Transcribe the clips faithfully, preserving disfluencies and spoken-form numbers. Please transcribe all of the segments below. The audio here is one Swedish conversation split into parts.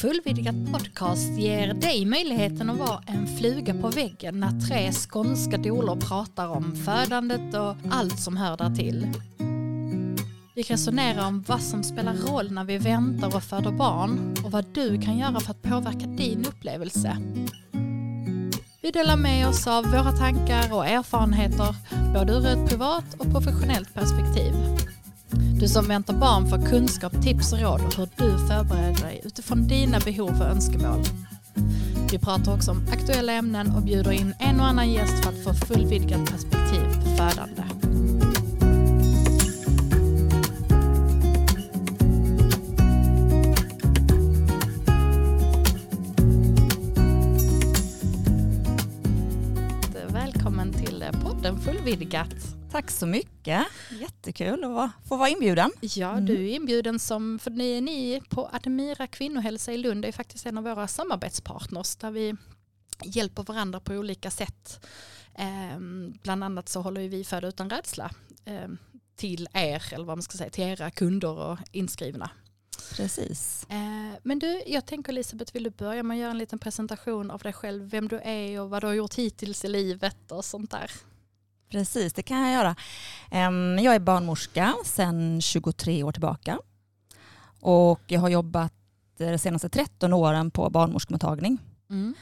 Fullvidgat podcast ger dig möjligheten att vara en fluga på väggen när tre skånska doulor pratar om födandet och allt som hör där till. Vi resonerar om vad som spelar roll när vi väntar och föder barn och vad du kan göra för att påverka din upplevelse. Vi delar med oss av våra tankar och erfarenheter både ur ett privat och professionellt perspektiv. Du som väntar barn får kunskap, tips och råd om hur du förbereder dig utifrån dina behov och önskemål. Vi pratar också om aktuella ämnen och bjuder in en och annan gäst för att få fullvidgat perspektiv på födande. Välkommen till podden Fullvidgat. Tack så mycket. Jättekul att få vara inbjuden. Ja, mm. Du är inbjuden som, för ni, ni på Admira kvinnohälsa i Lund är faktiskt en av våra samarbetspartners där vi hjälper varandra på olika sätt. Eh, bland annat så håller vi Föda utan rädsla eh, till er, eller vad man ska säga, till era kunder och inskrivna. Precis. Eh, men du, jag tänker Elisabeth, vill du börja med att göra en liten presentation av dig själv, vem du är och vad du har gjort hittills i livet och sånt där? Precis, det kan jag göra. Jag är barnmorska sedan tjugotre år tillbaka. Och jag har jobbat de senaste tretton åren på barnmorskemottagning. Mm.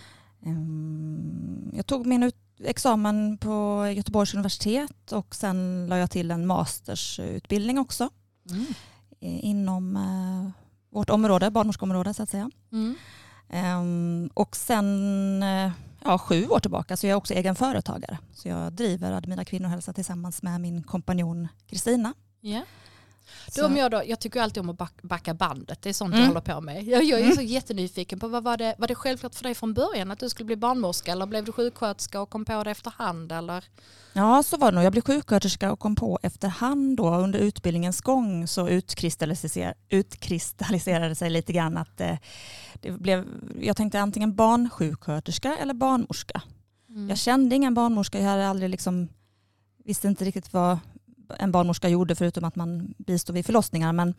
Jag tog min ut- examen på Göteborgs universitet och sen la jag till en mastersutbildning också. Mm. Inom uh, vårt område, barnmorskeområde så att säga. Mm. Um, och sen... Uh, Ja, sju år tillbaka så jag är också egen företagare. Så jag driver Admira kvinnohälsa tillsammans med min kompanjon Kristina. Yeah. Då om jag, då, jag tycker alltid om att backa bandet. Det är sånt mm. jag håller på med. Jag, jag är mm. så jättenyfiken på vad var det, var det självklart för dig från början att du skulle bli barnmorska eller blev du sjuksköterska och kom på det efterhand? Eller? Ja, så var det nog. Jag blev sjuksköterska och kom på efterhand då. Under utbildningens gång så utkristalliser, utkristalliserade sig lite grann att eh, det blev, jag tänkte antingen barnsjuksköterska eller barnmorska. Mm. Jag kände ingen barnmorska. Jag hade aldrig liksom, visste inte riktigt vad en barnmorska gjorde förutom att man bistod vid förlossningar. Men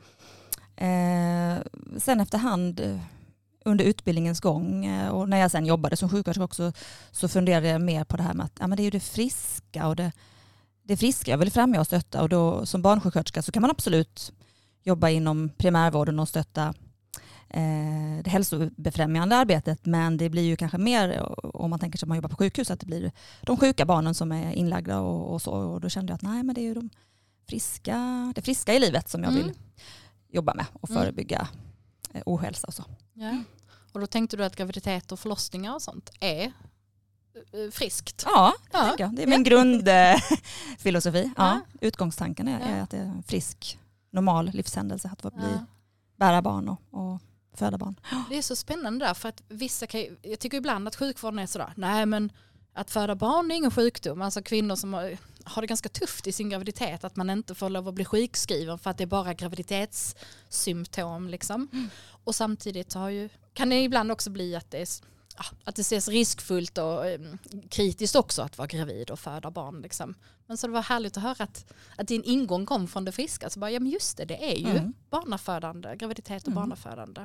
eh, sen efterhand eh, under utbildningens gång eh, och när jag sen jobbade som sjuksköterska också så funderade jag mer på det här med att ja, men det är ju det friska och det, det friska jag vill främja och stötta. Och då som barnsjuksköterska så kan man absolut jobba inom primärvården och stötta eh, det hälsobefrämjande arbetet. Men det blir ju kanske mer om man tänker sig att man jobbar på sjukhus att det blir de sjuka barnen som är inlagda och, och så. Och då kände jag att nej, men det är ju de friska, det friska i livet som jag vill mm. jobba med och förebygga mm. ohälsa och så. Ja. Och då tänkte du att graviditet och förlossningar och sånt är friskt? Ja, det, ja. Jag. det är min ja. grundfilosofi. Ja. Ja. Utgångstanken är, ja. är att det är en frisk, normal livshändelse att få bli ja. bära barn och, och föda barn. Det är så spännande där för att vissa kan, jag tycker ibland att sjukvården är sådär, nej men att föda barn är ingen sjukdom. Alltså kvinnor som har, har det ganska tufft i sin graviditet att man inte får lov att bli sjukskriven för att det är bara graviditetssymptom liksom. Mm. Och samtidigt har ju, kan det ibland också bli att det, är, ja, att det ses riskfullt och um, kritiskt också att vara gravid och föda barn liksom. Men så det var härligt att höra att, att din ingång kom från det friska. Så bara, ja men just det, det är ju mm. barnafödande, graviditet och mm. barnafödande.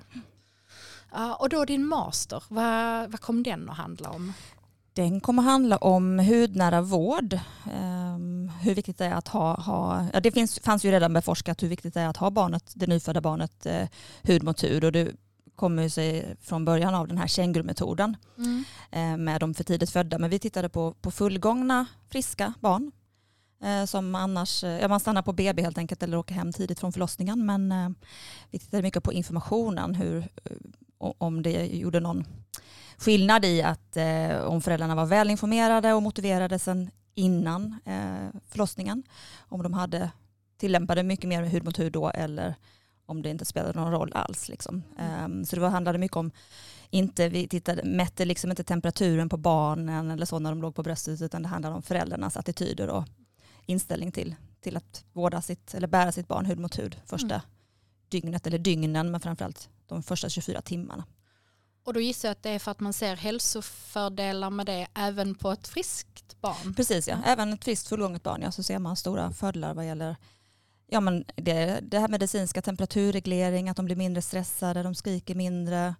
Uh, och då din master, vad, vad kom den att handla om? Den kommer handla om hudnära vård. Um, hur viktigt det är att ha, ha ja, det finns, fanns ju redan beforskat hur viktigt det är att ha barnet, det nyfödda barnet uh, hud mot hud. Och det kommer sig från början av den här kängurumetoden mm. uh, med de för tidigt födda. Men vi tittade på, på fullgångna friska barn. Uh, som annars, uh, ja, man stannar på B B helt enkelt eller åker hem tidigt från förlossningen. Men uh, vi tittade mycket på informationen. Hur, uh, om det gjorde någon skillnad i att eh, om föräldrarna var välinformerade och motiverade sedan innan eh, förlossningen. Om de hade tillämpade mycket mer hud mot hud då eller om det inte spelade någon roll alls. Liksom. Mm. Um, så det var, handlade mycket om, inte, vi tittade, mätte liksom inte temperaturen på barnen eller så när de låg på bröstet utan det handlade om föräldrarnas attityder och inställning till, till att vårda sitt eller bära sitt barn hud mot hud första mm. dygnet eller dygnen men framförallt de första tjugofyra timmarna. Och då gissar jag att det är för att man ser hälsofördelar med det även på ett friskt barn. Precis, ja. ja. Även ett friskt fullgånget barn, ja, så ser man stora fördelar vad gäller ja, men det, det här medicinska temperaturreglering, att de blir mindre stressade, de skriker mindre,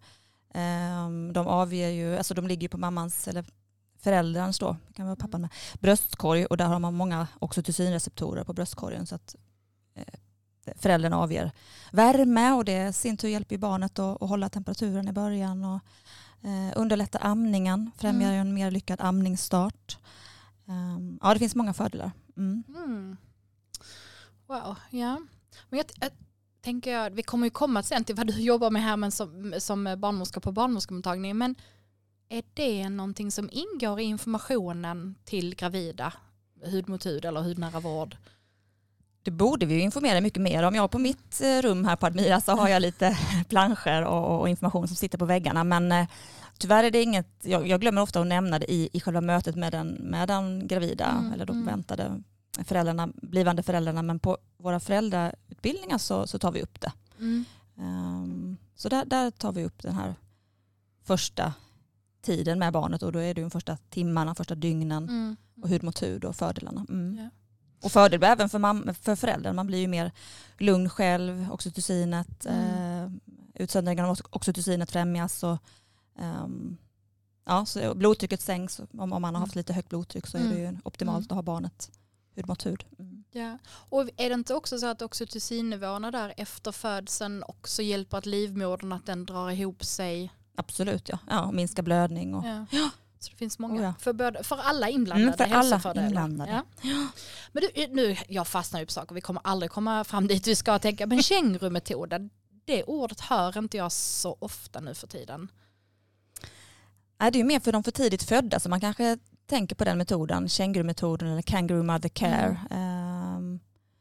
Um, de avger ju, alltså de ligger ju på mammans eller föräldrarnas då, kan vara pappan med, bröstkorg, och där har man många oxytocinreceptorer på bröstkorgen, så att eh, föräldrarna avger värme, och det sin tur hjälper ju barnet att, att hålla temperaturen i början och eh, underlättar amningen, främjar mm. en mer lyckad amningsstart. Um, ja, det finns många fördelar. Mm. Mm. Wow, ja. Men jag, jag tänker jag, vi kommer ju komma sen till vad du jobbar med här men som, som barnmorska på barnmorskemottagningen, men är det någonting som ingår i informationen till gravida, hud mot hud eller hudnära vård? Det borde vi ju informera mycket mer om. Jag på mitt rum här på Admira så har jag lite planscher och, och information som sitter på väggarna, men eh, tyvärr är det inget, jag, jag glömmer ofta att nämna det i, i själva mötet med den, med den gravida mm, eller de väntade föräldrarna, blivande föräldrarna, men på våra föräldrautbildningar så, så tar vi upp det. Mm. Um, så där, där tar vi upp den här första tiden med barnet, och då är det de första timmarna, första dygnen mm. och hud mot hud och fördelarna. Mm. Ja. Och fördel även för, mam- för föräldrar, man blir ju mer lugn själv, oxytocinet, mm. eh, utsöndringen av oxytocinet främjas, och um, ja, så blodtrycket sänks. Om, om man har haft lite högt blodtryck så är det ju optimalt mm. att ha barnet hud mot hud. Mm. Ja. Och är det inte också så att oxytocinnivåerna där efter födseln också hjälper att livmodern, att den drar ihop sig? Absolut, ja. Ja, minska blödning. Och, ja. Ja. Så det finns många. Oh, ja. för, både, för alla inblandade. Mm, för alla inblandade. Ja. Ja. Men du, nu, jag fastnar ju på saker. Vi kommer aldrig komma fram dit vi ska tänka. Men kängurumetoden, det ordet hör inte jag så ofta nu för tiden. Nej, det är ju mer för de för tidigt födda, så man kanske tänker på den metoden, kängurumetoden eller kangaroo mother care. Mm. Um,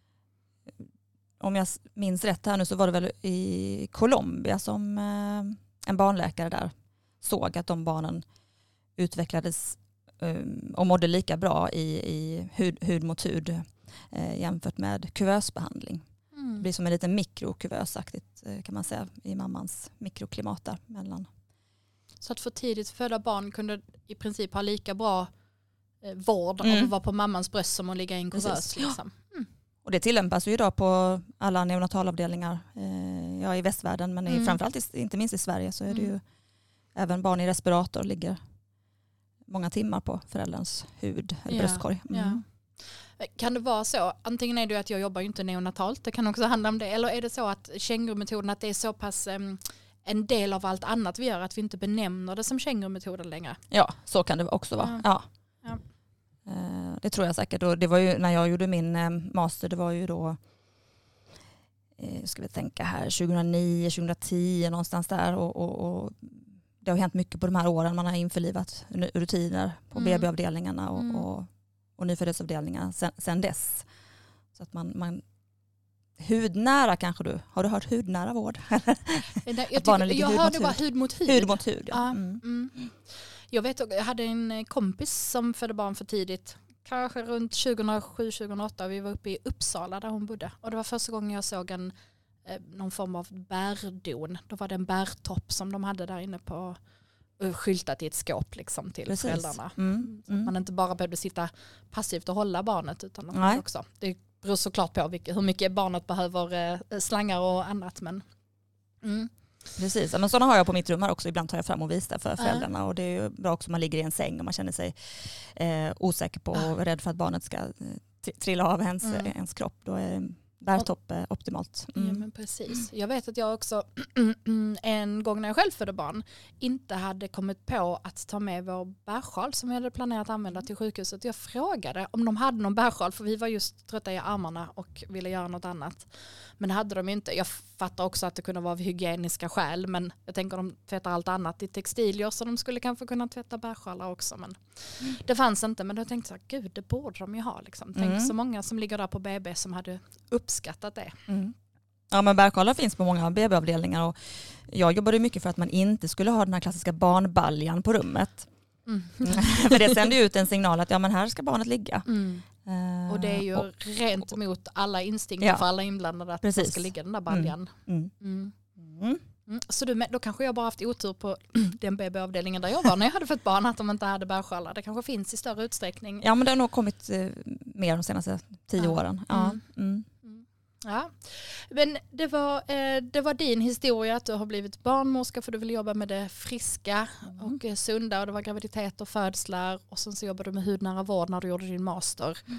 om jag minns rätt här nu så var det väl i Colombia som uh, en barnläkare där såg att de barnen utvecklades um, och mådde lika bra i, i hud, hud mot hud uh, jämfört med kuvösbehandling. Mm. Det blir som en liten mikrokuvösaktigt uh, kan man säga i mammans mikroklimat där mellan. Så att för tidigt födda barn kunde i princip ha lika bra eh, vård mm. av att vara på mammans bröst som att ligga i en kuvös. Liksom. Mm. Och det tillämpas ju idag på alla neonatalavdelningar eh, ja, i västvärlden, men mm. framförallt i, inte minst i Sverige så är det mm. ju även barn i respirator ligger många timmar på förälderns hud eller ja. bröstkorg. Mm. Ja. Kan det vara så, antingen är det ju att jag jobbar ju inte neonatalt, det kan också handla om det, eller är det så att kängurumetoden, att det är så pass um, en del av allt annat vi gör, att vi inte benämner det som kängurumetoden längre? Ja, så kan det också vara. Ja. Ja. Ja. Uh, det tror jag säkert. Och det var ju när jag gjorde min uh, master, det var ju då uh, ska vi tänka här, tjugohundranio tjugohundratio någonstans där, och, och, och det har hänt mycket på de här åren. Man har införlivat rutiner på mm. B B-avdelningarna och, mm. och, och nyföddhetsavdelningarna sen, sen dess. Så att man, man hudnära kanske du. Har du hört hudnära vård? jag tycker, jag hörde bara hud mot hud. Hud mot hud, ja. ja. Mm. Mm. Jag vet, jag hade en kompis som födde barn för tidigt. Kanske runt tjugohundrasju tjugohundraåtta. Vi var uppe i Uppsala där hon bodde. Och det var första gången jag såg en någon form av bärdon. Då var det en bärtopp som de hade där inne på, skyltat i ett skåp liksom till Precis. föräldrarna. Mm. Så att man inte bara behövde sitta passivt och hålla barnet, utan att man också, det beror såklart på vilket, hur mycket barnet behöver eh, slangar och annat. Men, mm. Precis, men sådana har jag på mitt rum här också. Ibland tar jag fram och visar för föräldrarna. Äh. Och det är ju bra också om man ligger i en säng och man känner sig eh, osäker på och äh. rädd för att barnet ska eh, trilla av ens, mm. ens kropp. Då är bärtopp eh, optimalt. Mm. Ja, men precis. Jag vet att jag också en gång när jag själv födde barn inte hade kommit på att ta med vår bärsjal som vi hade planerat att använda till sjukhuset. Jag frågade om de hade någon bärsjal, för vi var just trötta i armarna och ville göra något annat. Men det hade de inte. Jag fattar också att det kunde vara av hygieniska skäl, men jag tänker de tvättar allt annat i textilier, så de skulle kanske kunna tvätta bärsjalar också. Men mm. det fanns inte, men jag tänkte så här, gud, det borde de ju ha. Liksom. Tänk mm. så många som ligger där på B B som hade uppskattat det. Mm. Ja, men bärsjalar finns på många B B-avdelningar, och jag jobbade mycket för att man inte skulle ha den här klassiska barnbaljan på rummet. Mm. För det sänder ju ut en signal att ja, men här ska barnet ligga. Mm. Uh, och det är ju och, rent och, mot alla instinkter ja. för alla inblandade att Precis. man ska ligga den där baljan. Mm. Mm. Mm. Mm. Så du, då kanske jag bara haft otur på den B B-avdelningen där jag var när jag hade fått barn, att de inte hade bärsjalar. Det kanske finns i större utsträckning. Ja, men det har nog kommit eh, mer de senaste tio ja. åren. Ja. Mm. Mm. Ja. Men det var, eh, det var din historia att du har blivit barnmorska för du vill jobba med det friska mm. och eh, sunda, och det var graviditet och födslar, och sen så jobbade du med hudnära vård när du gjorde din master. Mm.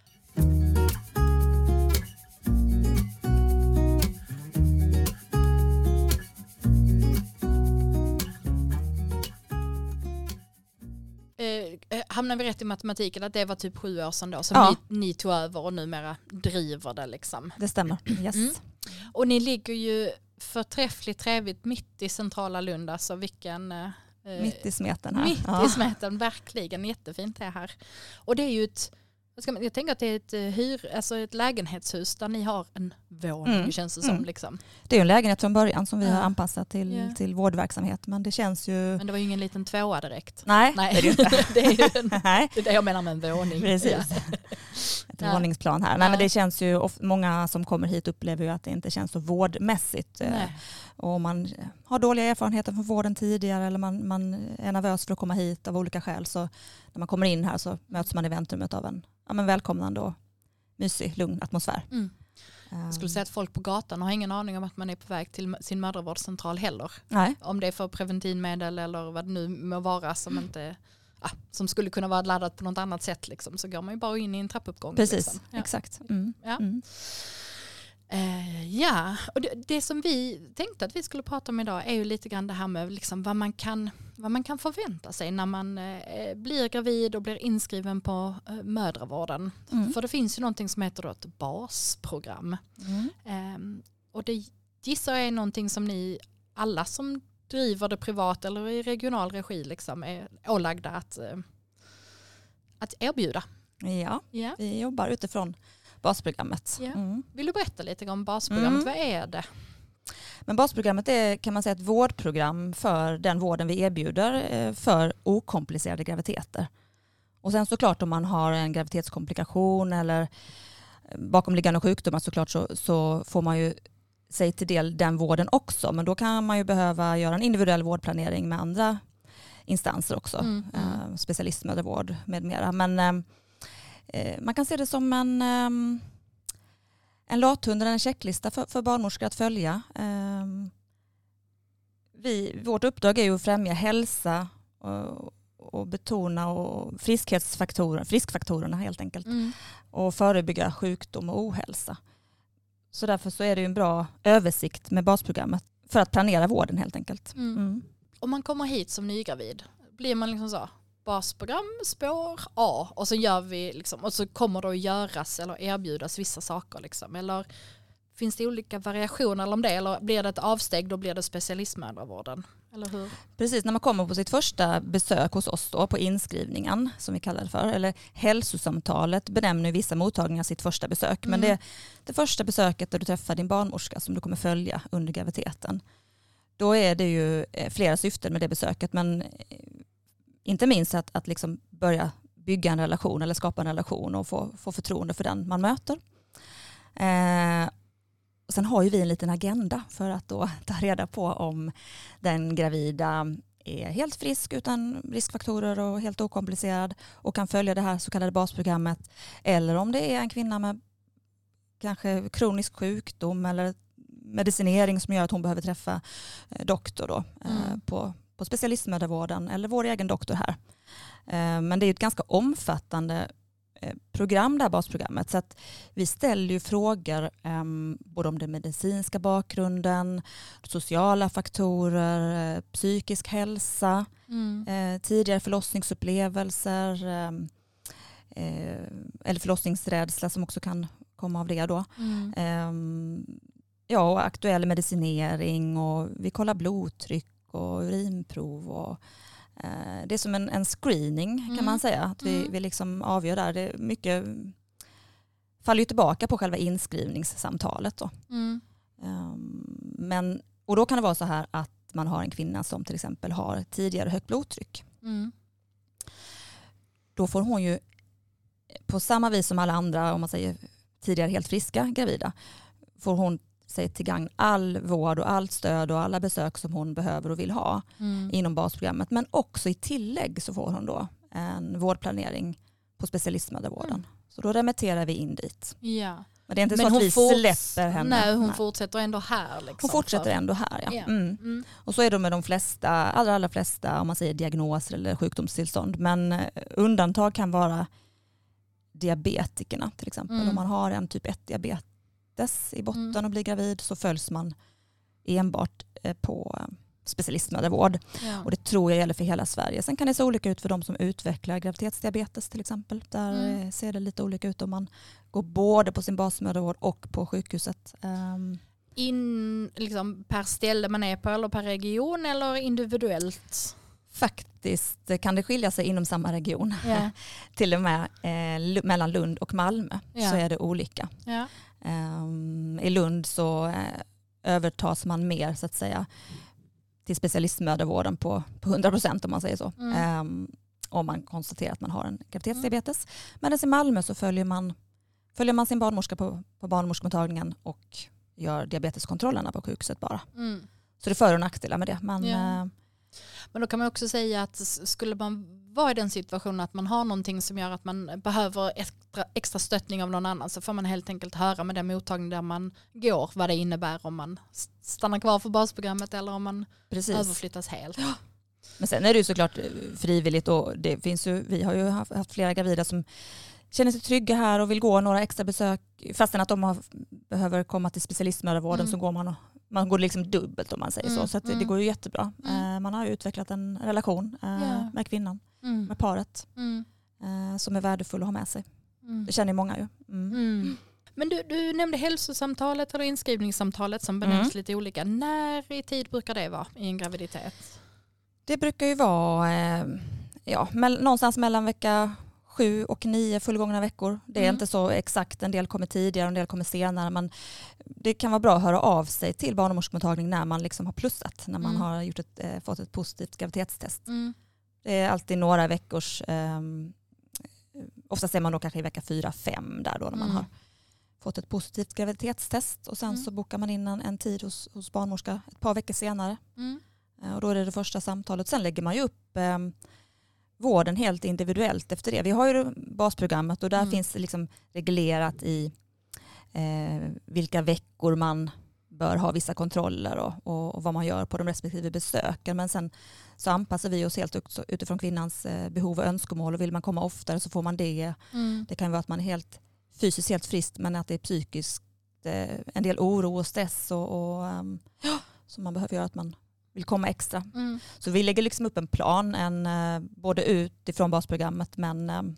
Eh, hamnar vi rätt i matematiken att det var typ sju år sedan då som ja. ni, ni tog över och numera driver det liksom? Det stämmer, yes. Mm. Och ni ligger ju förträffligt trevligt mitt i centrala Lund, alltså vilken... Eh, mitt i smeten här. Mitt ja. i smeten, verkligen jättefint det här. Och det är ju ett... Jag tänker att det är ett, hyr, alltså ett lägenhetshus där ni har en våning, mm. känns det som. Mm. Liksom. Det är ju en lägenhet från början som vi ja. har anpassat till, yeah. till vårdverksamhet. Men det känns ju... Men det var ju ingen liten tvåa direkt. Nej, Nej. det är det inte. det, är ju en, det är det jag menar med en våning. Precis. Ja. Ett ja. våningsplan här. Nej, ja. men det känns ju, många som kommer hit upplever ju att det inte känns så vårdmässigt. Nej. Och om man har dåliga erfarenheter från vården tidigare eller man, man är nervös för att komma hit av olika skäl, så när man kommer in här så möts man i väntrummet av en ja, men välkomnande och mysig, lugn atmosfär. Mm. Jag skulle säga att folk på gatan har ingen aning om att man är på väg till sin mödravårdscentral heller. Nej. Om det är för preventivmedel eller vad det nu må vara som, inte, ah, som skulle kunna vara laddat på något annat sätt. Liksom, så går man ju bara in i en trappuppgång. Precis, liksom. Ja. exakt. Mm. Ja. Mm. Uh, ja, och det, det som vi tänkte att vi skulle prata om idag är ju lite grann det här med liksom vad, man kan, vad man kan förvänta sig när man uh, blir gravid och blir inskriven på uh, mödravården. Mm. För det finns ju någonting som heter då ett basprogram. Mm. Um, och det gissar jag är någonting som ni alla som driver det privat eller i regional regi liksom är ålagda att, uh, att erbjuda. Ja, yeah. vi jobbar utifrån basprogrammet. Yeah. Mm. Vill du berätta lite om basprogrammet? Mm. Vad är det? Men basprogrammet är, kan man säga, ett vårdprogram för den vården vi erbjuder för okomplicerade graviditeter. Och sen såklart om man har en graviditetskomplikation eller bakomliggande sjukdomar såklart så, så får man ju sig till del den vården också. Men då kan man ju behöva göra en individuell vårdplanering med andra instanser också. Mm. Eh, specialistmödravård med mera. Men eh, man kan se det som en, um, en lathund eller en checklista för, för barnmorskor att följa. Um, vi, vårt uppdrag är ju att främja hälsa och, och betona och friskhetsfaktorer, friskfaktorerna helt enkelt. Mm. Och förebygga sjukdom och ohälsa. Så därför så är det ju en bra översikt med basprogrammet för att planera vården helt enkelt. Mm. Mm. Om man kommer hit som nygravid, blir man liksom så... basprogram, spår A, och så gör vi liksom, och så kommer det att göras eller erbjudas vissa saker liksom. Eller finns det olika variationer om det, eller blir det ett avsteg då blir det specialistmödravården, eller hur? Precis, när man kommer på sitt första besök hos oss då, på inskrivningen som vi kallar det för, eller hälsosamtalet benämner vissa mottagningar sitt första besök, mm. men det är det första besöket där du träffar din barnmorska som du kommer följa under graviditeten. Då är det ju flera syften med det besöket, men inte minst att, att liksom börja bygga en relation eller skapa en relation och få, få förtroende för den man möter. Eh, och sen har ju vi en liten agenda för att då ta reda på om den gravida är helt frisk utan riskfaktorer och helt okomplicerad och kan följa det här så kallade basprogrammet. Eller om det är en kvinna med kanske kronisk sjukdom eller medicinering som gör att hon behöver träffa eh, doktor då, eh, mm. på på specialistmödravården eller vår egen doktor här. Men det är ett ganska omfattande program, det här basprogrammet. Så att vi ställer ju frågor um, både om den medicinska bakgrunden, sociala faktorer, psykisk hälsa, mm. eh, tidigare förlossningsupplevelser eh, eller förlossningsrädsla som också kan komma av det då. Mm. Eh, ja, och aktuell medicinering och vi kollar blodtryck och urinprov och eh, det är som en, en screening kan mm. man säga att vi, mm. vi liksom avgör där. Det är mycket faller ju tillbaka på själva inskrivningssamtalet då. Mm. Um, men, och då kan det vara så här att man har en kvinna som till exempel har tidigare högt blodtryck. Mm. Då får hon ju på samma vis som alla andra, om man säger tidigare helt friska gravida, får hon sig till gagn all vård och allt stöd och alla besök som hon behöver och vill ha mm. inom basprogrammet. Men också i tillägg så får hon då en vårdplanering på specialistmödravården. Mm. Så då remitterar vi in dit. Ja, Men det är inte Men så att vi forts- släpper henne. Nej, hon nej. fortsätter ändå här. Liksom, Hon fortsätter för... ändå här, ja. Ja. Mm. Mm. Och så är det med de flesta, allra, allra flesta, om man säger diagnoser eller sjukdomstillstånd. Men eh, undantag kan vara diabetikerna till exempel. Mm. Om man har en typ ett diabetes i botten Mm. och blir gravid så följs man enbart eh, på specialistmödravård. Ja. Och det tror jag gäller för hela Sverige. Sen kan det se olika ut för de som utvecklar graviditetsdiabetes till exempel. Där Mm. eh, ser det lite olika ut om man går både på sin basmödravård och på sjukhuset. Um, In, liksom, per ställe man är på eller per region eller individuellt? Faktiskt kan det skilja sig inom samma region. Ja. Till och med eh, mellan Lund och Malmö Ja. så är det olika. Ja. Um, I Lund så eh, övertas man mer så att säga till specialistmödravården på, på hundra procent om man säger så. Mm. Um, om man konstaterar att man har en graviditetsdiabetes. Mm. Men i Malmö så följer man, följer man sin barnmorska på, på barnmorskemottagningen och gör diabeteskontrollerna på sjukhuset bara. Mm. Så det är för- och nackdelar med det. Men, Ja. eh, Men då kan man också säga att skulle man vara i den situationen att man har någonting som gör att man behöver extra, extra stöttning av någon annan så får man helt enkelt höra med den mottagning där man går vad det innebär om man stannar kvar för basprogrammet eller om man precis. överflyttas helt. Men sen är det ju såklart frivilligt och det finns ju, vi har ju haft, haft flera gravida som känner sig trygga här och vill gå några extra besök fastän att de har, behöver komma till specialistmödravården Mm. så går man och, man går liksom dubbelt om man säger Mm, så. Så att det, mm. det går ju jättebra. Mm. Eh, man har ju utvecklat en relation eh, Ja. med kvinnan, Mm. med paret Mm. eh, som är värdefull att ha med sig. Mm. Det känner ju många ju. Mm. Mm. Men du, du nämnde hälsosamtalet eller inskrivningssamtalet som benämns Mm. lite olika. När i tid brukar det vara i en graviditet? Det brukar ju vara eh, ja, mell- någonstans mellan vecka sju och nio fullgångna veckor. Det är Mm. inte så exakt, en del kommer tidigare och en del kommer senare. Men det kan vara bra att höra av sig till barnmorskemottagning när man liksom har plussat, när man Mm. har gjort ett, eh, fått ett positivt graviditetstest. Mm. Det är alltid några veckors, eh, oftast är man då kanske i vecka fyra, fem där då när man Mm. har fått ett positivt graviditetstest och sen Mm. så bokar man in en, en tid hos, hos barnmorska ett par veckor senare. Mm. Eh, Och då är det det första samtalet. Sen lägger man ju upp eh, vården helt individuellt efter det. Vi har ju basprogrammet och där Mm. finns det liksom reglerat i eh, vilka veckor man bör ha vissa kontroller och, och, och vad man gör på de respektive besöken. Men sen så anpassar vi oss helt ut- utifrån kvinnans eh, behov och önskemål och vill man komma oftare så får man det. Mm. Det kan vara att man är helt fysiskt helt frisk men att det är psykiskt eh, en del oro och stress och, och um, som man behöver göra att man vill komma extra. Mm. Så vi lägger liksom upp en plan, en, eh, både utifrån basprogrammet men eh,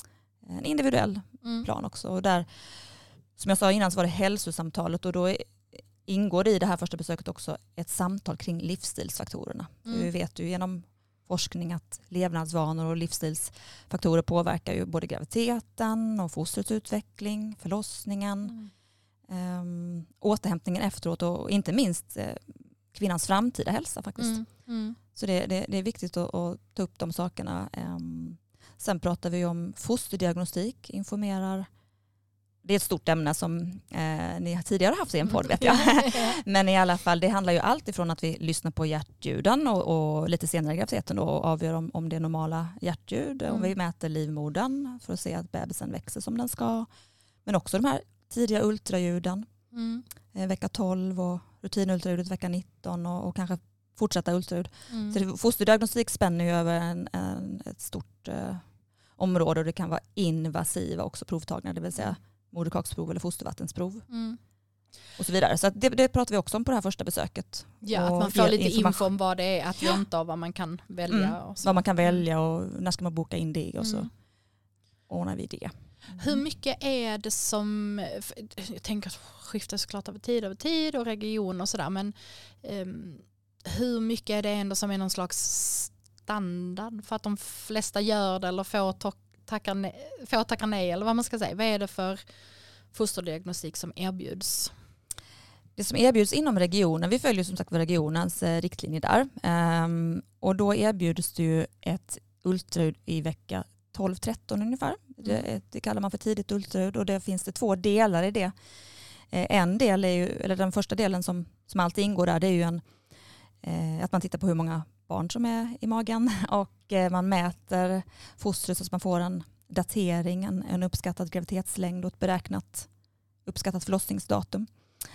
en individuell Mm. plan också. Och där, som jag sa innan så var det hälsosamtalet och då är, ingår det i det här första besöket också ett samtal kring livsstilsfaktorerna. Mm. För vi vet ju genom forskning att levnadsvanor och livsstilsfaktorer påverkar ju både graviditeten och fostrets utveckling, förlossningen, Mm. um, återhämtningen efteråt och inte minst eh, kvinnans framtida hälsa faktiskt. Mm. Mm. Så det, det, det är viktigt att, att ta upp de sakerna. Um, sen pratar vi om fosterdiagnostik, informerar. Det är ett stort ämne som eh, ni tidigare har haft i en podd vet jag. Men i alla fall, det handlar ju allt ifrån att vi lyssnar på hjärtljuden och, och lite senare i graviditeten då, och avgör om, om det är normala hjärtljud. Mm. Om vi mäter livmodern för att se att bebisen växer som den ska. Men också de här tidiga ultraljuden. Mm. Eh, vecka tolv och rutinultraljudet vecka nitton och, och kanske fortsatta ultraljud. Mm. Så det, fosterdiagnostik spänner ju över en, en, ett stort eh, område och det kan vara invasiva också provtagningar, det vill säga moderkaksprov eller fostervattensprov Mm. och så vidare. Så att det, det pratar vi också om på det här första besöket. Ja, att Och man får ger lite information. info om vad det är att vänta och vad man kan välja. Mm. Och så. Vad man kan välja och när ska man boka in det och så Mm. ordnar vi det. Hur mycket är det som, jag tänker att skiftar såklart över tid över tid och region och sådär, men um, hur mycket är det ändå som är någon slags standard för att de flesta gör det eller får to- tacka nej, får tacka nej eller vad man ska säga. Vad är det för fosterdiagnostik som erbjuds? Det som erbjuds inom regionen, vi följer som sagt regionens eh, riktlinjer där ehm, och då erbjuds det ju ett ultraljud i vecka tolv tretton ungefär. Det, det kallar man för tidigt ultraljud och det finns det två delar i det. Eh, en del är ju, eller den första delen som, som alltid ingår där, det är ju en, eh, att man tittar på hur många barn som är i magen och eh, man mäter fostret så att man får en datering, en, en uppskattad graviditetslängd och ett beräknat uppskattat förlossningsdatum.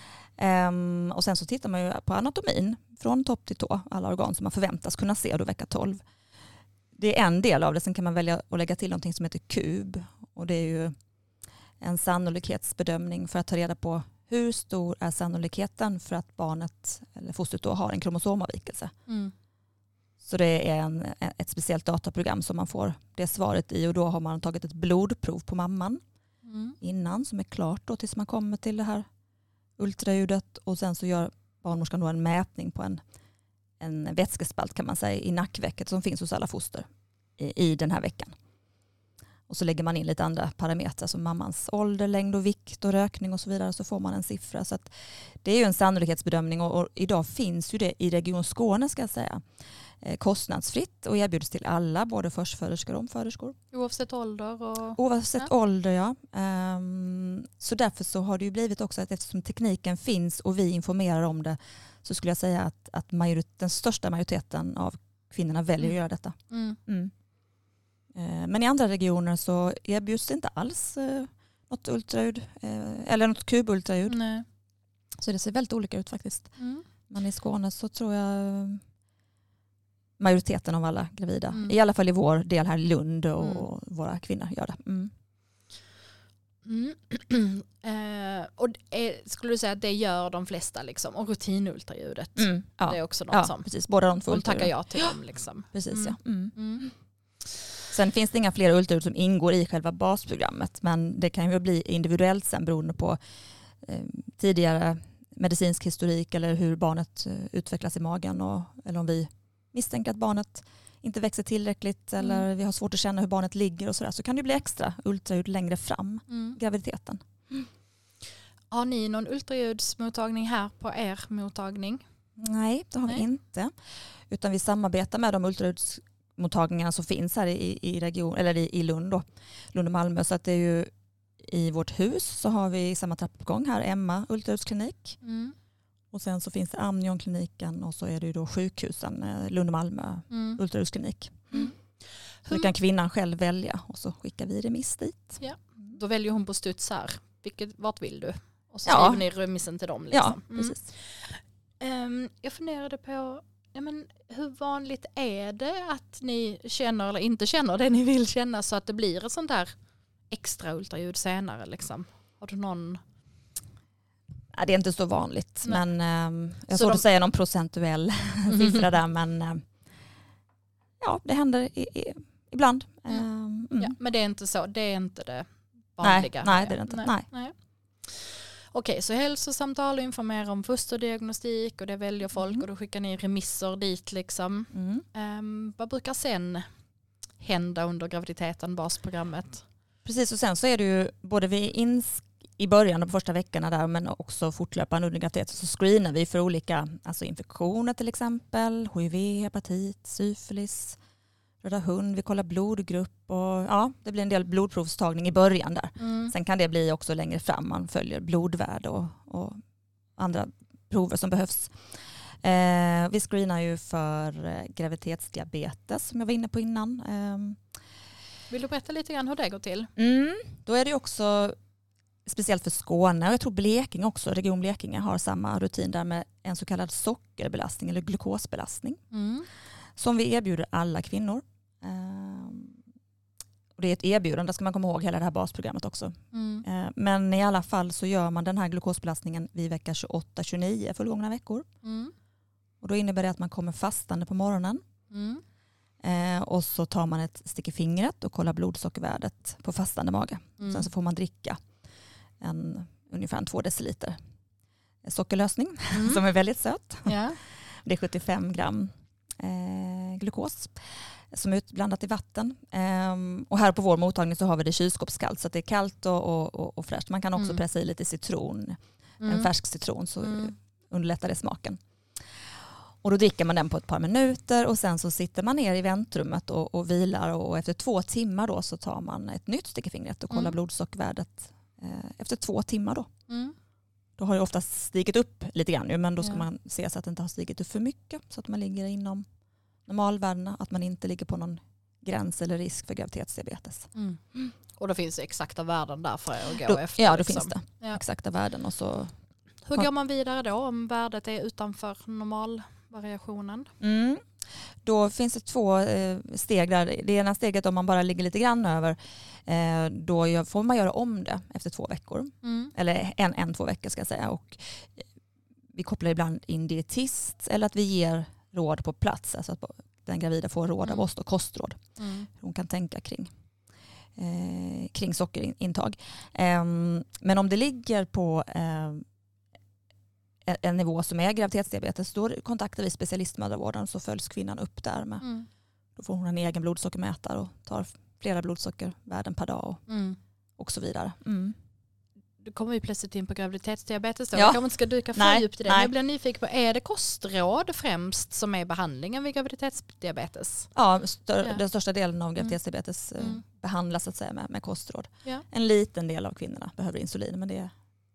Um, och sen så tittar man ju på anatomin från topp till tå, alla organ som man förväntas kunna se då vecka tolv. Det är en del av det, sen kan man välja att lägga till någonting som heter kub. Och det är ju en sannolikhetsbedömning för att ta reda på hur stor är sannolikheten för att barnet eller fostret då har en kromosomavvikelse. Mm. Så det är en, ett speciellt dataprogram som man får det svaret i, och då har man tagit ett blodprov på mamman mm. innan som är klart då tills man kommer till det här ultraljudet, och sen så gör barnmorskan då en mätning på en, en vätskespalt kan man säga i nackvecket som finns hos alla foster i, i den här veckan. Och så lägger man in lite andra parametrar som mammans ålder, längd och vikt och rökning och så vidare, så får man en siffra. Så att det är ju en sannolikhetsbedömning, och, och idag finns ju det i Region Skåne ska jag säga. Eh, kostnadsfritt och erbjuds till alla, både förstföderskor och omföderskor. Oavsett ålder? Och... Oavsett ja. ålder, ja. Um, så därför så har det ju blivit också att eftersom tekniken finns och vi informerar om det, så skulle jag säga att, att majorit- den största majoriteten av kvinnorna väljer mm. att göra detta. Mm. Mm. Men i andra regioner så erbjuds det inte alls eh, något ultraljud eh, eller något kubultraljud. Nej. Så det ser väldigt olika ut faktiskt. Mm. Men i Skåne så tror jag majoriteten av alla gravida, mm. i alla fall i vår del här i Lund och mm. våra kvinnor gör det. Mm. Mm. eh, och är, skulle du säga att det gör de flesta liksom, och rutinultraljudet? Mm. Ja. Det är också något ja, som precis. Båda de två de tackar jag till dem. Liksom. Precis, mm. ja. Mm. Mm. Sen finns det inga fler ultraljud som ingår i själva basprogrammet, men det kan ju bli individuellt sen beroende på eh, tidigare medicinsk historik eller hur barnet eh, utvecklas i magen, och, eller om vi misstänker att barnet inte växer tillräckligt mm. eller vi har svårt att känna hur barnet ligger och sådär, så kan det bli extra ultraljud längre fram mm. graviditeten. Mm. Har ni någon ultraljudsmottagning här på er mottagning? Nej, det har Nej. vi inte. Utan vi samarbetar med de ultraljudsmottagningarna som finns här i, i, region, eller i, i Lund, då, Lund och Malmö. Så att det är ju i vårt hus så har vi samma trappuppgång här, Emma ultraljudsklinik. Mm. Och sen så finns det Amnionkliniken, och så är det ju då sjukhusen, Lund och Malmö mm. ultraljudsklinik. Mm. Så det kan kvinnan själv välja, och så skickar vi remiss dit. Ja. Då väljer hon på studs här. Vilket, vart vill du? Och så skriver ja. ni remissen till dem. Liksom. Ja, precis. Mm. Um, jag funderade på, ja, men hur vanligt är det att ni känner eller inte känner det ni vill känna, så att det blir ett sånt där extra ultraljud senare? Liksom? Har du någon... Ja, det är inte så vanligt. Nej. Men um, jag så såg de... att säga någon procentuell siffra där, men um, ja, det händer i, i, ibland. Mm. Um, mm. Ja, men det är inte så, det är inte det vanliga. Nej, nej det är det inte. Nej. Nej. Nej. Okej, så hälsosamtal och informera om fosterdiagnostik, och det väljer folk mm. och då skickar ni remisser dit liksom. Mm. Um, vad brukar sen hända under graviditeten, basprogrammet? Precis, och sen så är det ju både vid ins- i början av första veckorna där, men också fortlöpande under graviditeten, så screenar vi för olika alltså infektioner till exempel, H I V, hepatit, syfilis, röda hund, vi kollar blodgrupp, och ja, det blir en del blodprovstagning i början där. Mm. Sen kan det bli också längre fram, man följer blodvärde och, och andra prover som behövs. Eh, vi screenar ju för eh, graviditetsdiabetes som jag var inne på innan. Eh, Vill du berätta lite grann hur det går till? Mm, då är det också speciellt för Skåne, och jag tror Blekinge också, Region Blekinge har samma rutin där med en så kallad sockerbelastning eller glukosbelastning. Mm. Som vi erbjuder alla kvinnor. Um, och det är ett erbjudande, ska man komma ihåg, hela det här basprogrammet också. Mm. Uh, men i alla fall så gör man den här glukosbelastningen vid vecka tjugoåtta tjugonio fullgångna veckor. Mm. Och då innebär det att man kommer fastande på morgonen. Mm. Uh, och så tar man ett stick i fingret och kollar blodsockervärdet på fastande mage. Mm. Sen så får man dricka en, ungefär en två deciliter sockerlösning mm. som är väldigt söt. Ja. Det är sjuttiofem gram eh, glukos som är utblandat i vatten. Eh, och här på vår mottagning så har vi det kylskåpskallt, så att det är kallt och, och, och, och fräscht. Man kan också mm. pressa i lite citron, mm. en färsk citron, så mm. underlättar det smaken. Och då dricker man den på ett par minuter, och sen så sitter man ner i väntrummet och, och vilar, och efter två timmar då så tar man ett nytt stick i fingret och kollar mm. blodsockervärdet efter två timmar då. Mm. Då har det oftast stigit upp lite grann, men då ska ja. man se så att det inte har stigit upp för mycket, så att man ligger inom normalvärdena, att man inte ligger på någon gräns eller risk för graviditetsdiabetes. Mm. Och då finns det exakta värden där för att gå Då, efter. ja, då liksom. finns det Ja. exakta värden. Och så, Hur går man vidare då om värdet är utanför normalvariationen? mm, då finns det två eh, steg där. Det ena steget om man bara ligger lite grann över, eh, då gör, får man göra om det efter två veckor. Mm. Eller en, en, två veckor ska jag säga. Och vi kopplar ibland in dietist eller att vi ger råd på plats. Alltså att den gravida får råd av Mm. oss och kostråd. Mm. Hon kan tänka kring, eh, kring sockerintag. Eh, men om det ligger på eh, en nivå som är graviditetsdiabetes, då kontaktar vi specialistmödravården, så följs kvinnan upp där med. Mm. Då får hon en egen blodsockermätare och tar flera blodsockervärden per dag och, Mm. och så vidare. Mm. Då kommer vi plötsligt in på graviditetsdiabetes. Då. Ja. Jag kanske inte ska dyka för Nej, djupt i det. nej. Men jag blir nyfiken på, är det kostråd främst som är behandlingen vid graviditetsdiabetes? Ja, stör, Ja. den största delen av graviditetsdiabetes eh, Mm. behandlas så att säga med, med kostråd. Ja. En liten del av kvinnorna behöver insulin, men det är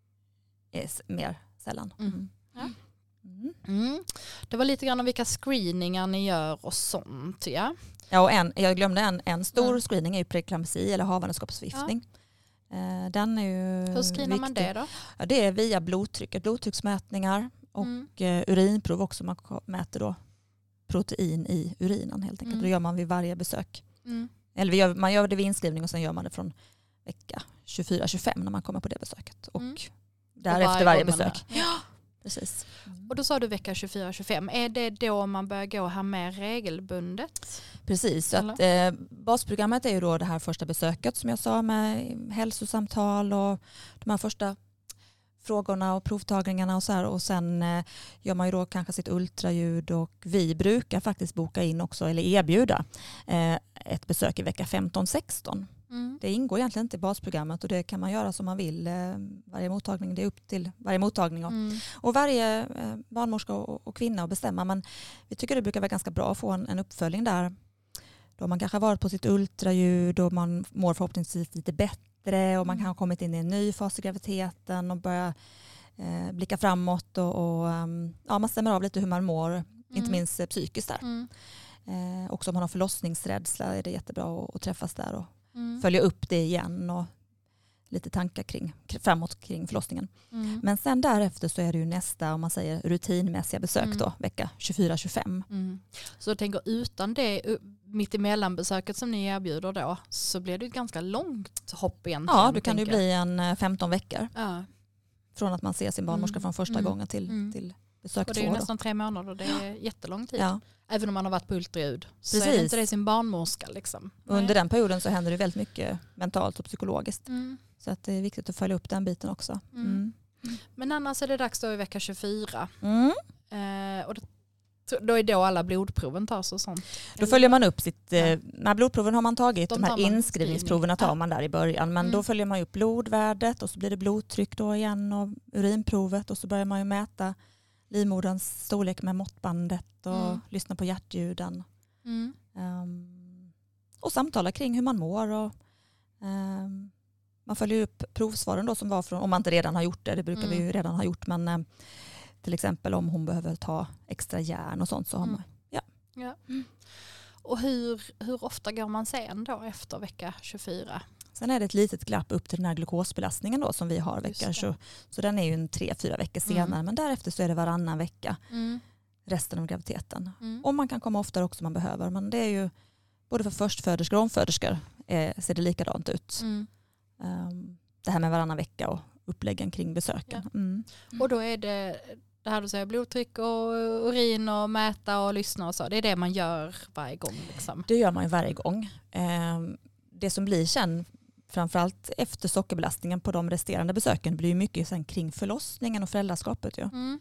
s- mer sällan. Mm. Mm. Ja. Mm. Mm. Det var lite grann om vilka screeningar ni gör och sånt. Ja. Ja, och en, jag glömde en, en stor Ja. screening är ju preeklampsi eller havandeskapsförgiftning. Eh, Den är ju Hur screenar man viktig. det då? Ja, det är via blodtrycket, blodtrycksmätningar och Mm. eh, urinprov också. Man ko- mäter då protein i urinen helt enkelt. Mm. Det gör man vid varje besök. Mm. Eller vi gör, man gör det vid inskrivning och sen gör man det från vecka tjugofyra tjugofem när man kommer på det besöket. Och Mm. därefter varje gång man besök. är- Ja. Precis. Och då sa du vecka tjugofyra tjugofem. Är det då man börjar gå här mer regelbundet? Precis, så att, eh, basprogrammet är ju då det här första besöket som jag sa med hälsosamtal och de här första frågorna och provtagningarna och så här. Och sen eh, gör man ju då kanske sitt ultraljud och vi brukar faktiskt boka in också eller erbjuda eh, ett besök i vecka femton sexton. Mm. Det ingår egentligen inte i basprogrammet och det kan man göra som man vill. Eh, varje mottagning, det är upp till varje mottagning och, Mm. och varje eh, barnmorska och, och kvinna att bestämma. Men vi tycker det brukar vara ganska bra att få en, en uppföljning där. Då man kanske har varit på sitt ultraljud och man mår förhoppningsvis lite bättre och man Mm. kan ha kommit in i en ny fas i graviditeten och börja eh, blicka framåt och, och um, ja, man stämmer av lite hur man mår, Mm. inte minst eh, psykiskt där. Mm. Eh, också om man har förlossningsrädsla är det jättebra att, att träffas där och Mm. följa upp det igen och lite tankar kring, framåt kring förlossningen. Mm. Men sen därefter så är det ju nästa, om man säger rutinmässiga besök Mm. då, vecka tjugofyra tjugofem. Mm. Så jag tänker utan det mitt emellan besöket som ni erbjuder då så blir det ett ganska långt hopp egentligen. Ja, då kan det ju tänker jag. bli en eh, femton veckor Ja. från att man ser sin barnmorska Mm. från första Mm. gången till, Mm. till besök Och det är ju två. Då. nästan tre månader och det är jättelång tid. Ja. Även om man har varit på ultraljud så är det Precis. inte det sin barnmorska. Liksom. Under den perioden så händer det väldigt mycket mentalt och psykologiskt. Mm. Så att det är viktigt att följa upp den biten också. Mm. Men annars är det dags då i vecka tjugofyra. Mm. Eh, och då, då är då alla blodproven tas och sånt. Då följer man upp sitt, eh, när blodproven har man tagit, De de, här tar man inskrivningsproverna tar screening. man där i början. Men Mm. då följer man upp blodvärdet och så blir det blodtryck då igen och urinprovet och så börjar man ju mäta livmoderns storlek med måttbandet och Mm. lyssna på hjärtljuden. Mm. Um, och samtala kring hur man mår. Och, um, man följer upp provsvaren då som var från, om man inte redan har gjort det, det brukar Mm. vi ju redan ha gjort, men um, till exempel om hon behöver ta extra järn och sånt så har Mm. man. Ja. Ja. Och hur, hur ofta går man sen då efter vecka tjugofyra? Sen är det ett litet glapp upp till den här glukosbelastningen då som vi har Just vecka det. så, så den är ju en tre, fyra veckor senare, Mm. men därefter så är det varannan vecka Mm. resten av graviditeten. Mm. Och man kan komma oftare också om man behöver, men det är ju både för förstföderskor och omföderskor eh, ser det likadant ut. Mm. Um, det här med varannan vecka och uppläggen kring besöken. Ja. Mm. Och då är det det här du säger, blodtryck och urin och mäta och lyssna och så. Det är det man gör varje gång. Liksom. Det gör man ju varje gång. Um, det som blir sen, framförallt efter sockerbelastningen på de resterande besöken, blir ju mycket sen kring förlossningen och föräldraskapet. Ju. Mm.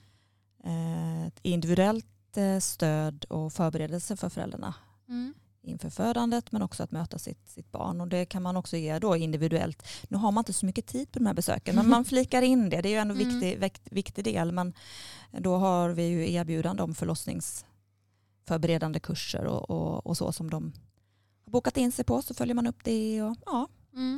Uh, ett individuellt uh, stöd och förberedelse för föräldrarna Mm. inför födandet, men också att möta sitt, sitt barn. Och det kan man också ge då individuellt. Nu har man inte så mycket tid på de här besöken, men man flikar in det. Det är ju ändå en Mm. viktig, vikt, viktig del. Men då har vi ju erbjudande om förlossningsförberedande kurser och, och, och så som de har bokat in sig på, så följer man upp det. Och, ja. Mm.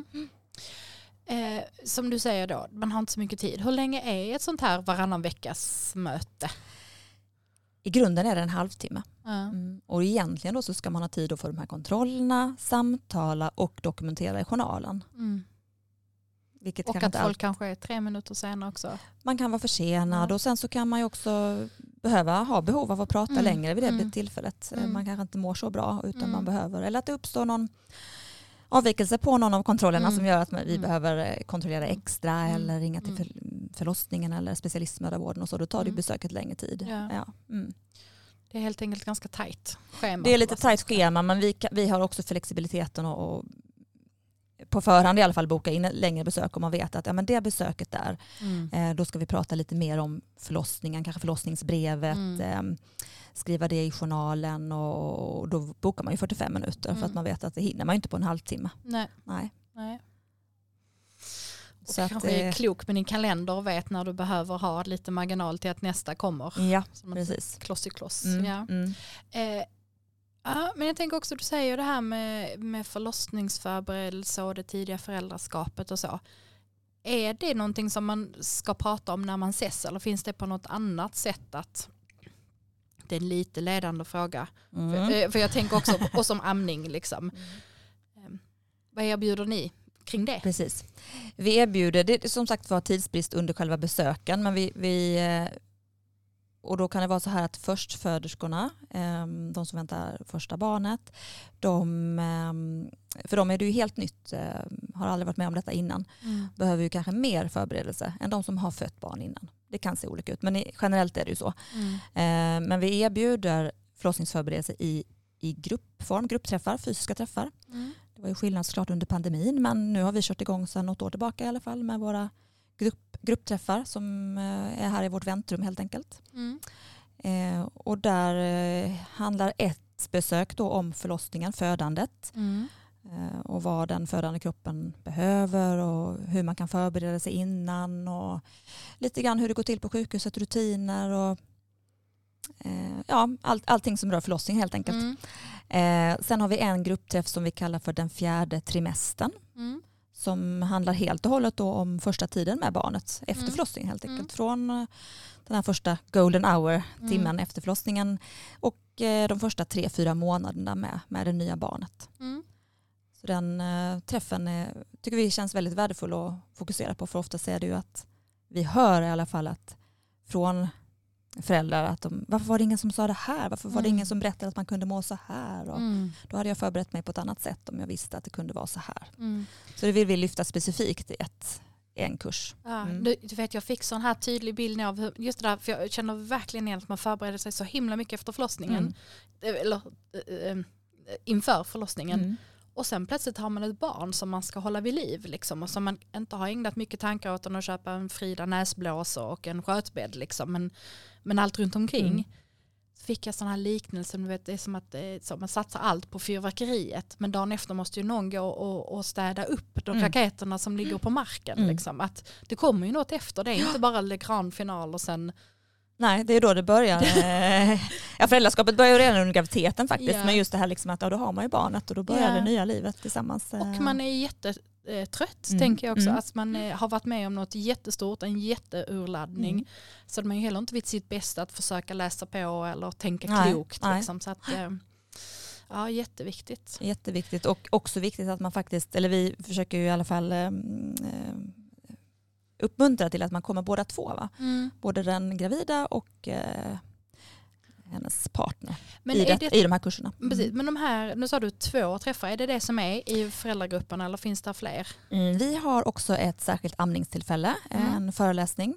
Eh, som du säger då, man har inte så mycket tid. Hur länge är ett sånt här varannan veckas möte? i grunden är det en halvtimme. Ja. Mm. Och egentligen då så ska man ha tid då för de här kontrollerna, samtala och dokumentera i journalen. Mm. Vilket Och kanske att inte folk allt... kanske är tre minuter senare också. Man kan vara försenad Ja. och sen så kan man ju också behöva ha behov av att prata Mm. längre vid det Mm. tillfället. Mm. Man kanske inte mår så bra utan Mm. man behöver, eller att det uppstår någon avvikelse på någon av kontrollerna Mm. som gör att vi Mm. behöver kontrollera extra Mm. eller ringa till Mm. för, förlossningen eller specialistmödravården och så. Då tar det Mm. besöket längre tid. Ja. Ja. Mm. Det är helt enkelt ganska tajt schema. Det är lite tajt schema men vi, vi har också flexibiliteten och, och på förhand i alla fall boka in ett längre besök om man vet att ja, men det besöket där, Mm. eh, då ska vi prata lite mer om förlossningen, kanske förlossningsbrevet, Mm. eh, skriva det i journalen och, och då bokar man ju fyrtiofem minuter Mm. för att man vet att det hinner man inte på en halvtimme. Nej. Nej. Nej. Och Så att, kanske är eh, klok med din kalender och vet när du behöver ha lite marginal till att nästa kommer. ja, Som inte precis. kloss i kloss. Mm, Ja. mm. Eh, ja, men jag tänker också, du säger ju det här med, med förlossningsförberedelse och det tidiga föräldraskapet och så. Är det någonting som man ska prata om när man ses eller finns det på något annat sätt att det är en lite ledande fråga? Mm. För, för jag tänker också på, och som amning liksom. Eh, vad erbjuder ni kring det? Precis. Vi erbjuder, det är som sagt var tidsbrist under själva besöken men vi, vi och då kan det vara så här att förstföderskorna, de som väntar första barnet, de, för dem är det ju helt nytt, har aldrig varit med om detta innan, Mm. behöver ju kanske mer förberedelse än de som har fött barn innan. Det kan se olika ut men generellt är det ju så. Mm. Men vi erbjuder förlossningsförberedelse i, i gruppform, gruppträffar, fysiska träffar. Mm. Det var ju skillnad såklart under pandemin men nu har vi kört igång sedan något år tillbaka i alla fall med våra grupp, gruppträffar som är här i vårt väntrum helt enkelt. Mm. Eh, och där eh, handlar ett besök då om förlossningen, födandet Mm. eh, och vad den födande kroppen behöver och hur man kan förbereda sig innan och lite grann hur det går till på sjukhuset, rutiner och eh, ja, all, allting som rör förlossning helt enkelt. Mm. Eh, sen har vi en gruppträff som vi kallar för den fjärde trimestern. Mm. Som handlar helt och hållet då om första tiden med barnet efter Mm. förlossningen helt enkelt. Mm. Från eh, den här första golden hour, timmen Mm. efter förlossningen och eh, de första tre, fyra månaderna med, med det nya barnet. Mm. Så den eh, träffen är, tycker vi känns väldigt värdefull att fokusera på för ofta är det ju att vi hör i alla fall att från föräldrar att de, varför var det ingen som sa det här? Varför var det Mm. ingen som berättade att man kunde må så här? Och Mm. då hade jag förberett mig på ett annat sätt om jag visste att det kunde vara så här. Mm. Så det vill vi lyfta specifikt i ett, en kurs. Ja, Mm. du, du vet, jag fick sån här tydlig bild av hur, just det där, för jag känner verkligen igen att man förbereder sig så himla mycket efter förlossningen. Mm. Eller äh, äh, inför förlossningen. Mm. Och sen plötsligt har man ett barn som man ska hålla vid liv. Liksom, och som man inte har ägnat mycket tankar åt än att köpa en Frida näsblås och en skötbädd. Liksom, men, men allt runt omkring. Mm. Så fick jag sån här liknelse. Du vet, det är som att det är, så man satsar allt på fyrverkeriet. Men dagen efter måste ju någon gå och, och städa upp de Mm. raketerna som ligger på marken. Mm. Liksom. Att det kommer ju något efter. Det är inte bara Le Grand final och sen... Nej, det är då det börjar. Eh, ja, föräldraskapet börjar ju redan under graviditeten faktiskt. Ja. Men just det här liksom att ja, då har man ju barnet och då börjar Ja. det nya livet tillsammans. eh. Och man är jättetrött, Mm. tänker jag också. Mm. Att man eh, har varit med om något jättestort, en jätteurladdning. Mm. Så man är ju heller inte vid sitt bästa att försöka läsa på eller tänka Nej, klokt. nej. Liksom. Så att, eh, ja, jätteviktigt. Jätteviktigt och också viktigt att man faktiskt, eller vi försöker ju i alla fall eh, eh, uppmuntra till att man kommer båda två. Va? Mm. Både den gravida och eh, hennes partner Men, i, är det, det, i de här kurserna. Mm. precis, men de här, nu sa du två träffar, är det det som är i föräldragruppen eller finns det fler? Mm, vi har också ett särskilt amningstillfälle, Mm. en föreläsning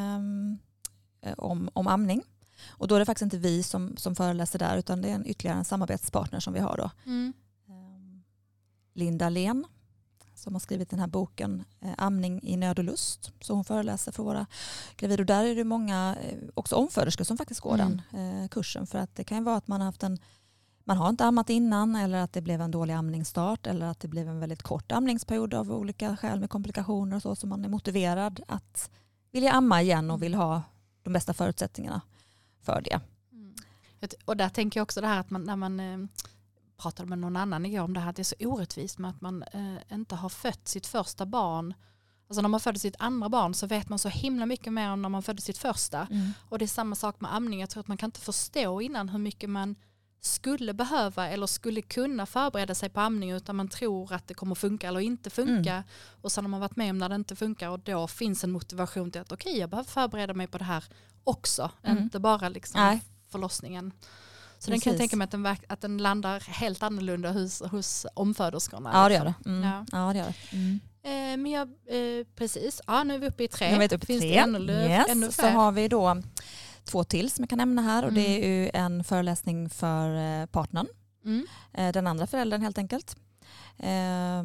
eh, om, om amning. Och då är det faktiskt inte vi som, som föreläser där utan det är en ytterligare en samarbetspartner som vi har då. Mm. Eh, Linda Len som har skrivit den här boken eh, Amning i nöd och lust. Så hon föreläser för våra gravida. Och där är det många, eh, också omföderskor som faktiskt går Mm. den eh, kursen. För att det kan ju vara att man har haft en, man har inte ammat innan eller att det blev en dålig amningsstart eller att det blev en väldigt kort amningsperiod av olika skäl med komplikationer och så. Så man är motiverad att vilja amma igen och vill ha de bästa förutsättningarna för det. Mm. Och där tänker jag också det här att man, när man eh, pratade med någon annan igår om det här, att det är så orättvist med att man eh, inte har fött sitt första barn. Alltså när man födde sitt andra barn så vet man så himla mycket mer än när man födde sitt första. Mm. Och det är samma sak med amning. Jag tror att man kan inte förstå innan hur mycket man skulle behöva eller skulle kunna förbereda sig på amning, utan man tror att det kommer funka eller inte funka. Mm. Och sen har man varit med om när det inte funkar, och då finns en motivation till att okej, okay, jag behöver förbereda mig på det här också. Mm. Inte bara liksom Nej. förlossningen. Så Precis. den kan jag tänka mig att den, att den landar helt annorlunda hos, hos omföderskorna. Ja, det gör det. Liksom. Mm. Ja. Ja, det gör det. Mm. Eh, men jag, eh, precis, ja, nu är vi uppe i tre. Nu är vi uppe i Finns tre. det ännu, yes. ännu Så fler? har vi då två till som jag kan nämna här, och Mm. det är ju en föreläsning för eh, partnern. Mm. Eh, den andra föräldern helt enkelt. Eh,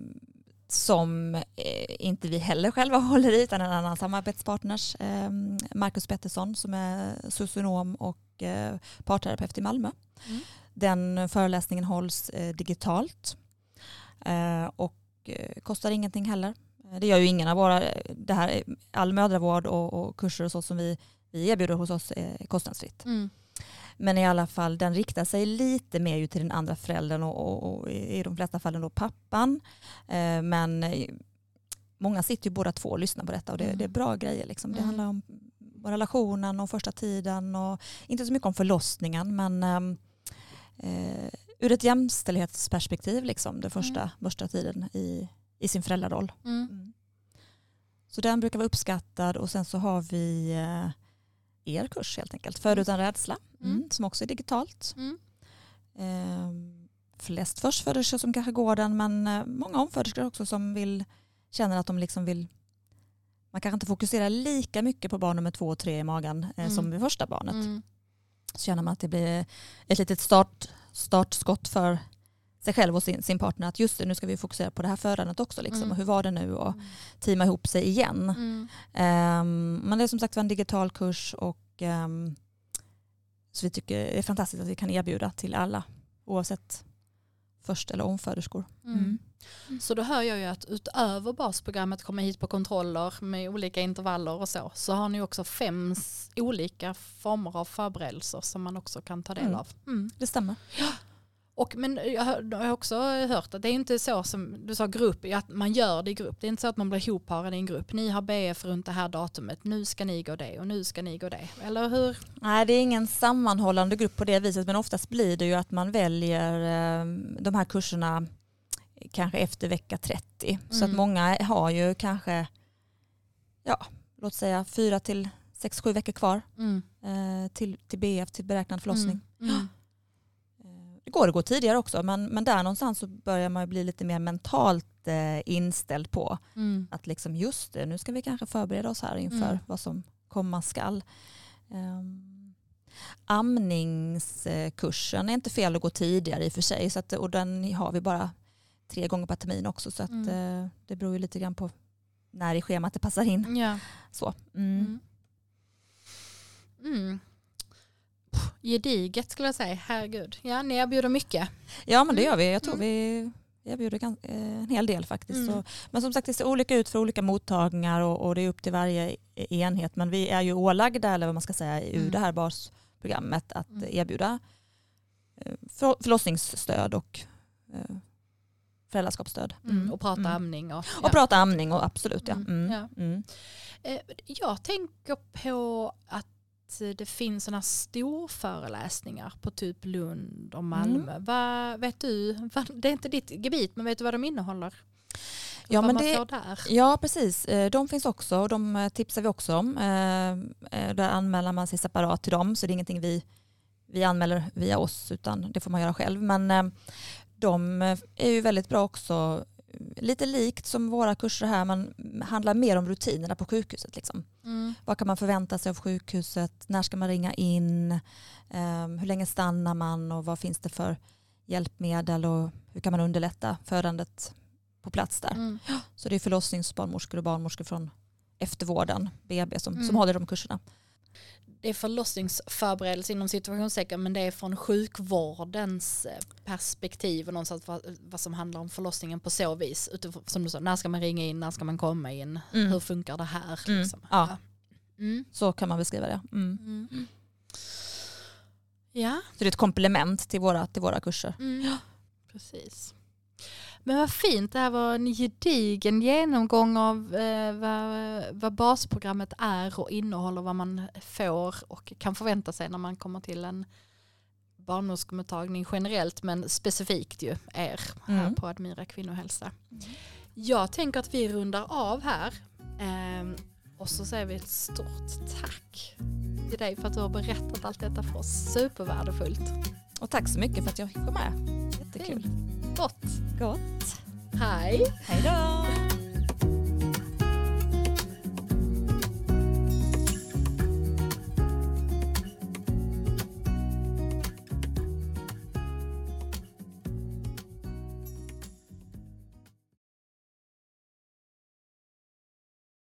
som eh, inte vi heller själva håller i, utan en annan samarbetspartners, eh, Marcus Pettersson, som är socionom och eh, parterapeut i Malmö. Mm. Den föreläsningen hålls eh, digitalt eh, och eh, kostar ingenting heller. Det gör ju ingen av våra, det här, all mödravård och, och kurser och så som vi, vi erbjuder hos oss är kostnadsfritt. Mm. Men i alla fall, den riktar sig lite mer ju till den andra föräldern och, och, och i de flesta fallen då pappan. Eh, men många sitter ju båda två och lyssnar på detta, och det, Mm. det är bra grejer. Liksom. Det Mm. handlar om relationen och första tiden, och inte så mycket om förlossningen, men eh, ur ett jämställdhetsperspektiv, liksom, den första, Mm. första tiden i, i sin föräldraroll. Mm. Mm. Så den brukar vara uppskattad, och sen så har vi eh, er kurs helt enkelt, Föd utan rädsla, mm. Mm. som också är digitalt. Mm. Eh, flest förstföderskor som kanske går den, men eh, många omföderskor också som vill, känner att de liksom vill, man kanske inte fokuserar lika mycket på barn nummer två och tre i magen eh, Mm. som vid första barnet. Mm. Så känner man att det blir ett litet start, startskott för sig själv och sin, sin partner, att just det, nu ska vi fokusera på det här födandet också, liksom, Mm. och hur var det nu, och teama ihop sig igen. Mm. Um, men det är som sagt en digital kurs, och um, så vi tycker det är fantastiskt att vi kan erbjuda till alla, oavsett först eller omföderskor. Mm. Så då hör jag ju att utöver basprogrammet, komma hit på kontroller med olika intervaller och så, så har ni också fem s- olika former av förberedelser som man också kan ta del Mm. av. Mm. Det stämmer. Och, men jag har, jag har också hört att det är inte så som du sa grupp, att man gör det i grupp. Det är inte så att man blir ihopparad i en grupp. Ni har B F runt det här datumet. Nu ska ni gå det och nu ska ni gå det. Eller hur? Nej, det är ingen sammanhållande grupp på det viset, men oftast blir det ju att man väljer eh, de här kurserna kanske efter vecka trettio. Mm. Så att många har ju kanske, ja, låt säga fyra till sex, sju veckor kvar Mm. eh, till, till B F, till beräknad förlossning. Mm. Mm. Det går att gå tidigare också, men, men där någonstans så börjar man bli lite mer mentalt eh, inställd på Mm. att liksom just det, nu ska vi kanske förbereda oss här inför Mm. vad som komma skall. Um, amningskursen är inte fel att gå tidigare i och för sig, så att, och den har vi bara tre gånger per termin också, så att Mm. eh, det beror ju lite grann på när i schemat det passar in. Ja. Så. Mm. Mm. Mm. Puh, gediget skulle jag säga, herregud. Ja, ni erbjuder mycket. Ja, men det gör vi. Jag tror Mm. vi erbjuder gans- eh, en hel del faktiskt. Mm. Så, men som sagt, det ser olika ut för olika mottagningar, och, och det är upp till varje enhet. Men vi är ju ålagda, eller vad man ska säga, ur Mm. det här basprogrammet att Mm. erbjuda eh, för, förlossningsstöd och eh, föräldraskapsstöd. Mm. Och prata Mm. amning. Och, Och prata amning, och absolut, ja. Mm. Mm. Ja. Mm. Eh, Jag tänker på att det finns såna storföreläsningar på typ Lund och Malmö. Mm. Vad vet du? Vad, det är inte ditt gebit, men vet du vad de innehåller? Ja, vad men man det- får där? Ja, precis. Eh, De finns också, och de eh, tipsar vi också om. Eh, eh, Där anmäler man sig separat till dem, så det är ingenting vi, vi anmäler via oss, utan det får man göra själv. Men eh, de är ju väldigt bra också, lite likt som våra kurser här, men handlar mer om rutinerna på sjukhuset. Liksom. Mm. Vad kan man förvänta sig av sjukhuset? När ska man ringa in? Eh, Hur länge stannar man, och vad finns det för hjälpmedel, och hur kan man underlätta födandet på plats där? Mm. Så det är förlossningsbarnmorskor och barnmorskor från eftervården, B B, som, Mm. som håller de kurserna. Det är förlossningsförberedelse inom situationstecken, men det är från sjukvårdens perspektiv och någonstans vad, vad som handlar om förlossningen på så vis. Utifrån, som du sa, när ska man ringa in, när ska man komma in, Mm. hur funkar det här? Mm. Liksom. Ja. Mm. Så kan man beskriva det. Mm. Mm. Ja. Så det är ett komplement till våra, till våra kurser. Mm. Precis. Men vad fint, det här var en gedigen genomgång av eh, vad, vad basprogrammet är och innehåller, vad man får och kan förvänta sig när man kommer till en barnmorskemottagning generellt, men specifikt ju er här mm. på Admira kvinnohälsa. Mm. Jag tänker att vi rundar av här eh, och så säger vi ett stort tack till dig för att du har berättat allt detta för oss. Supervärdefullt. Och tack så mycket för att jag fick vara med. Jättekul. Gott. Gott. Hej. Hej då.